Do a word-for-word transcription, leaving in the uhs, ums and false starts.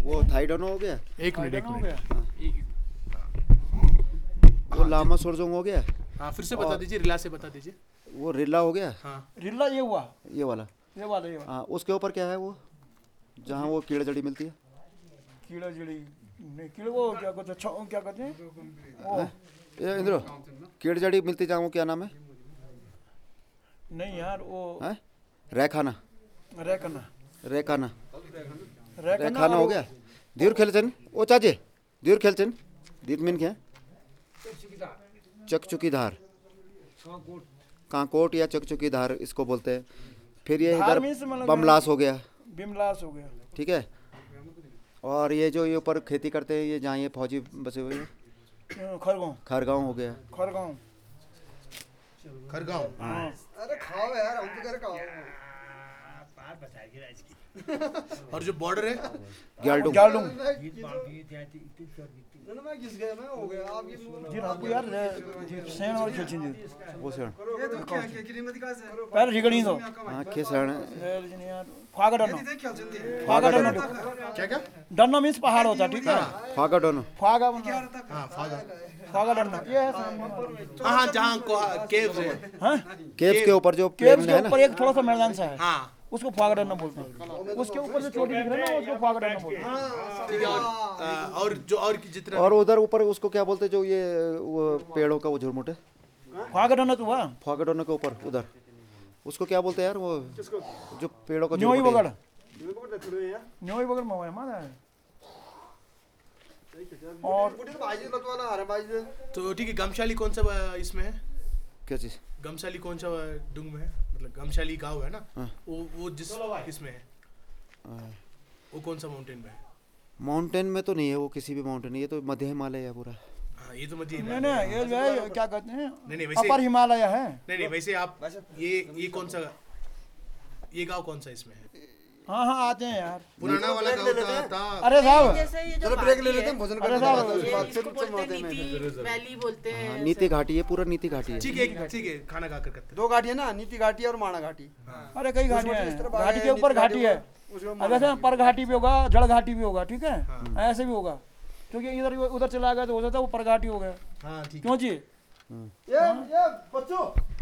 वो थाईडोनो हो गया, एक मिनट एक हो मिनट गया। वो लामा सोरजोंग हो गया, हाँ फिर से बता दीजिए, रिला से बता दीजिए। वो रिल्ला हो गया, हाँ रिल्ला ये हुआ, ये वाला। ये वाला ये वाला हाँ उसके ऊपर क्या है वो, जहाँ वो कीड़ा जड़ी मिलती है। कीड़ा जड़ी नहीं, कीड़ा वो क्या कहते हैं, छौ- क्या कहते हैं वो, ये इंद्रो, कीड़ा जड़ी मिलती जहाँ वो क्या नाम है, नहीं यार वो हैं? रेखाना, रेकना रेखाना, रेकना रेखाना हो गया। दीर खेलचन ओ चाचे, दीर खेलचन, दीर मीन क्या, चकचुकी धार, कांकोट या चकचुकी धार इसको बोलते हैं। फिर ये धार इधर means मतलब बमलास हो गया, बिमलास हो गया। ठीक है। और ये जो ये ऊपर खेती करते हैं, ये जहाँ ये फौजी बसे हुए हैं, खरगांव, खारगांव हो गया। खरगांव खरगांव। हाँ अरे खाओ यार, हम तो कह रहे खाओ। और जो बॉर्डर है ग्यालडुंग, ग्यालडुंग ना ना मैं घिस गया, मैं हो गया आप ये जी आपको यार जी सेन और खेलचिन जी वो सण, ये तो क्या क्या कीमत का है पहले रिगड़ी दो हाँ के सण, यार फागा डनो, देख क्या चलती है फागा डनो क्या क्या? डनो मीन्स पहाड़ होता है, ठीक है। फागा डोनो, फागा बना हाँ फागा। फागा डनो ये है हाँ हाँ जहाँ केव्स है। हाँ केव्स के ऊपर जो केव्स प्लेन के है ना, ऊपर एक थोड़ा सा मैदान सा है, हाँ उसको फागा डनो बोलते हैं। उसके ऊपर जो चोटी दिख रही है ना, उसको फागा डनो बोलते हैं। ठीक है। और आ, और जो और की जितना और उधर ऊपर उसको क्या बोलते हैं, जो ये वो पेड़ों का वो झुरमुटे, फागा डनो तो हुआ फागा डोनो के ऊपर उधर उसको क्या बोलते हैं यार, वो जो पेड़ों का न्योई झुरमुटे बगड़, ये पकड़ थोड़े यार न्योई बगड़ में हुआ है माना है। और बुढ़ी भाजी लत वाला आ रहा भाजी। तो ठीक है। गमशाली कौन सा आ, इसमें है? क्या चीज़, गमशाली कौन सा डुंग में है? मतलब गमशाली गांव है ना, हाँ। वो वो जिस इसमें है, वो कौन सा माउंटेन में है? माउंटेन में तो नहीं है वो, किसी भी माउंटेन, ये तो मध्य हिमालय है पूरा। हाँ ये तो मध्य नहीं हिमालय नहीं ये जो है क्या कहते हैं, नहीं नहीं वैसे अपर हिमालय है। नहीं नहीं वैसे आप ये ये कौन सा, ये गांव कौन सा इसमें है? हाँ हाँ आते हैं यार। पुराना वाला गांव था, था अरे साहब जैसे ये जो चलो ब्रेक ले वादी लेते है, हैं, भोजन अरे करते साहब, हैं उसके बाद इसको फिर बोलते हैं चलते हैं। नीति वैली बोलते हाँ, हैं। नीति घाटी है, पूरा नीति घाटी है। ठीक है ठीक है। खाना खाकर करते दो घाटी है ना, नीति घाटी और माणा घाटी। अरे कई घाटियाँ इस तरफ हैं, आए घाटी के हैं, ऊपर नीति घाटी है, उसके बाद अब ऐसे पर घाटी भी होगा, जड़ घाटी भी होगा, ठीक है, ऐसे भी होगा। क्योंकि इधर उधर चला गया तो हो सकता है वो पर घाटी हो गया। हाँ ठीक है। क्यों जी? ये ये बच्चों